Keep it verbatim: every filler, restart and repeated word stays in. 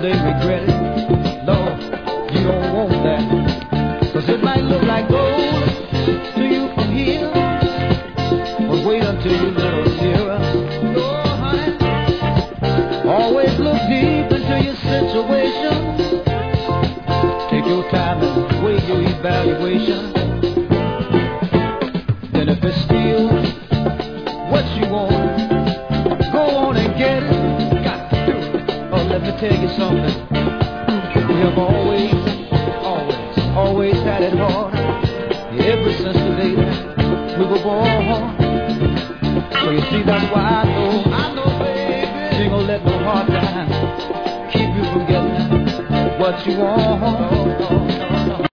someday regret it. No, you don't want that. Cause it might look like gold to you from here, but wait until you little nearer. Oh, honey, always look deep into your situation. Take your time and weigh your evaluation. Then if it's still what you want, go on and get it. Got to do it. Oh, let me tell you something. We have always, always, always had it hard. Ever since the day that we were born. So you see, that's why I know, I know, baby, you ain't gonna let no hard time keep you from getting what you want.